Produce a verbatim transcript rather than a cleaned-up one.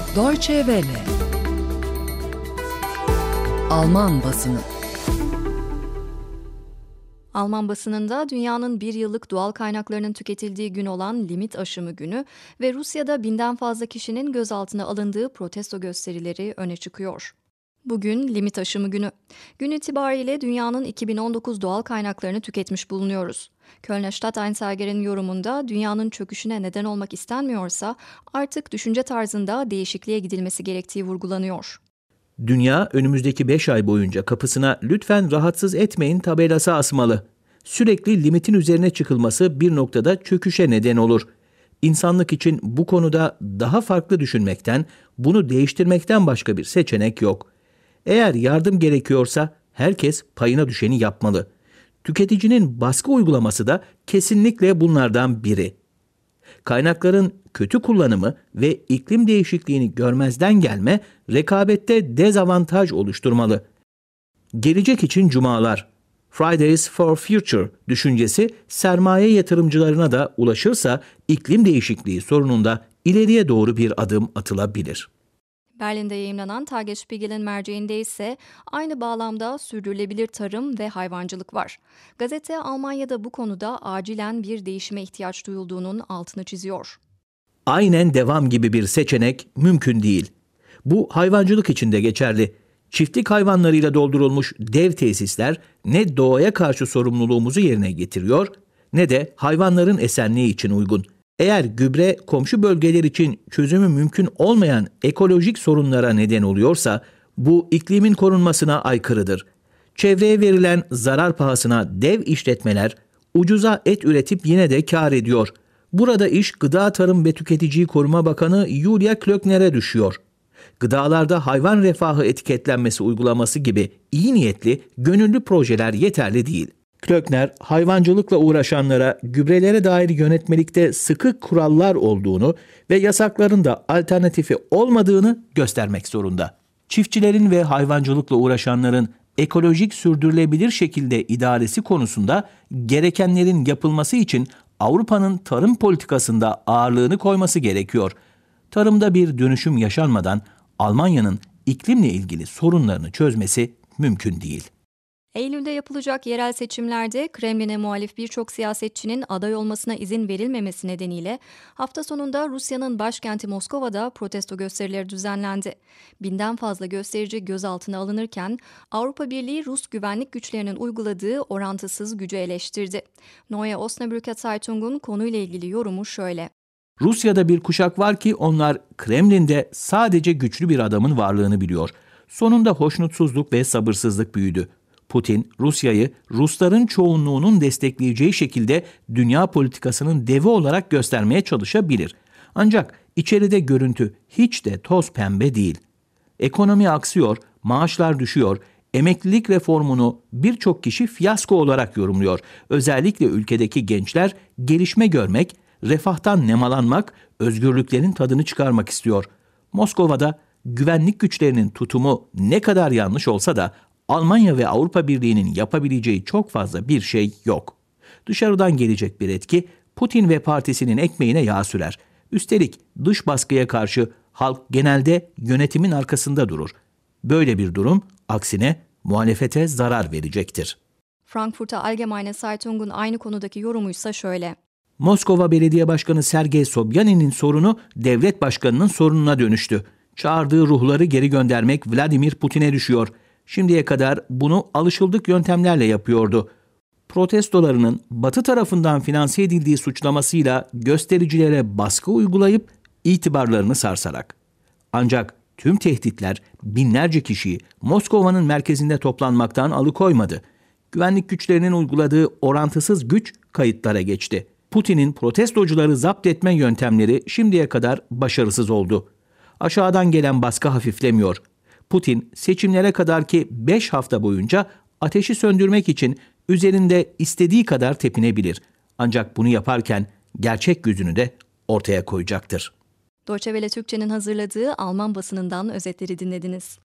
Deutsche Welle. Alman basını. Alman basınında dünyanın bir yıllık doğal kaynaklarının tüketildiği gün olan limit aşımı günü ve Rusya'da binden fazla kişinin gözaltına alındığı protesto gösterileri öne çıkıyor. Bugün limit aşımı günü. Gün itibariyle dünyanın iki bin on dokuz doğal kaynaklarını tüketmiş bulunuyoruz. Kölner Stadtanzeiger'in yorumunda dünyanın çöküşüne neden olmak istenmiyorsa artık düşünce tarzında değişikliğe gidilmesi gerektiği vurgulanıyor. Dünya önümüzdeki beş ay boyunca kapısına "Lütfen rahatsız etmeyin" tabelası asmalı. Sürekli limitin üzerine çıkılması bir noktada çöküşe neden olur. İnsanlık için bu konuda daha farklı düşünmekten, bunu değiştirmekten başka bir seçenek yok. Eğer yardım gerekiyorsa herkes payına düşeni yapmalı. Tüketicinin baskı uygulaması da kesinlikle bunlardan biri. Kaynakların kötü kullanımı ve iklim değişikliğini görmezden gelme rekabette dezavantaj oluşturmalı. Gelecek için cumalar, Fridays for Future düşüncesi sermaye yatırımcılarına da ulaşırsa iklim değişikliği sorununda ileriye doğru bir adım atılabilir. Berlin'de yayımlanan Tagesspiegel'in merceğinde ise aynı bağlamda sürdürülebilir tarım ve hayvancılık var. Gazete Almanya'da bu konuda acilen bir değişime ihtiyaç duyulduğunun altını çiziyor. Aynen devam gibi bir seçenek mümkün değil. Bu hayvancılık için de geçerli. Çiftlik hayvanlarıyla doldurulmuş dev tesisler ne doğaya karşı sorumluluğumuzu yerine getiriyor ne de hayvanların esenliği için uygun. Eğer gübre komşu bölgeler için çözümü mümkün olmayan ekolojik sorunlara neden oluyorsa bu iklimin korunmasına aykırıdır. Çevreye verilen zarar pahasına dev işletmeler ucuza et üretip yine de kâr ediyor. Burada iş Gıda Tarım ve Tüketiciyi Koruma Bakanı Julia Klöckner'e düşüyor. Gıdalarda hayvan refahı etiketlenmesi uygulaması gibi iyi niyetli, gönüllü projeler yeterli değil. Klöckner, hayvancılıkla uğraşanlara gübrelere dair yönetmelikte sıkı kurallar olduğunu ve yasakların da alternatifi olmadığını göstermek zorunda. Çiftçilerin ve hayvancılıkla uğraşanların ekolojik sürdürülebilir şekilde idaresi konusunda gerekenlerin yapılması için Avrupa'nın tarım politikasında ağırlığını koyması gerekiyor. Tarımda bir dönüşüm yaşanmadan Almanya'nın iklimle ilgili sorunlarını çözmesi mümkün değil. Eylül'de yapılacak yerel seçimlerde Kremlin'e muhalif birçok siyasetçinin aday olmasına izin verilmemesi nedeniyle hafta sonunda Rusya'nın başkenti Moskova'da protesto gösterileri düzenlendi. Binden fazla gösterici gözaltına alınırken Avrupa Birliği Rus güvenlik güçlerinin uyguladığı orantısız gücü eleştirdi. Neue Osnabrücker Zeitung'un konuyla ilgili yorumu şöyle: Rusya'da bir kuşak var ki onlar Kremlin'de sadece güçlü bir adamın varlığını biliyor. Sonunda hoşnutsuzluk ve sabırsızlık büyüdü. Putin, Rusya'yı Rusların çoğunluğunun destekleyeceği şekilde dünya politikasının devi olarak göstermeye çalışabilir. Ancak içeride görüntü hiç de toz pembe değil. Ekonomi aksıyor, maaşlar düşüyor, emeklilik reformunu birçok kişi fiyasko olarak yorumluyor. Özellikle ülkedeki gençler gelişme görmek, refahtan nemalanmak, özgürlüklerin tadını çıkarmak istiyor. Moskova'da güvenlik güçlerinin tutumu ne kadar yanlış olsa da Almanya ve Avrupa Birliği'nin yapabileceği çok fazla bir şey yok. Dışarıdan gelecek bir etki Putin ve partisinin ekmeğine yağ sürer. Üstelik dış baskıya karşı halk genelde yönetimin arkasında durur. Böyle bir durum aksine muhalefete zarar verecektir. Frankfurter Allgemeine Zeitung'un aynı konudaki yorumuysa şöyle: Moskova Belediye Başkanı Sergey Sobyanin'in sorunu devlet başkanının sorununa dönüştü. Çağırdığı ruhları geri göndermek Vladimir Putin'e düşüyor. Şimdiye kadar bunu alışıldık yöntemlerle yapıyordu. Protestolarının Batı tarafından finanse edildiği suçlamasıyla göstericilere baskı uygulayıp itibarlarını sarsarak. Ancak tüm tehditler binlerce kişiyi Moskova'nın merkezinde toplanmaktan alıkoymadı. Güvenlik güçlerinin uyguladığı orantısız güç kayıtlara geçti. Putin'in protestocuları zapt etme yöntemleri şimdiye kadar başarısız oldu. Aşağıdan gelen baskı hafiflemiyor. Putin seçimlere kadarki beş hafta boyunca ateşi söndürmek için üzerinde istediği kadar tepinebilir. Ancak bunu yaparken gerçek yüzünü de ortaya koyacaktır. Deutsche Welle Türkçe'nin hazırladığı Alman basınından özetleri dinlediniz.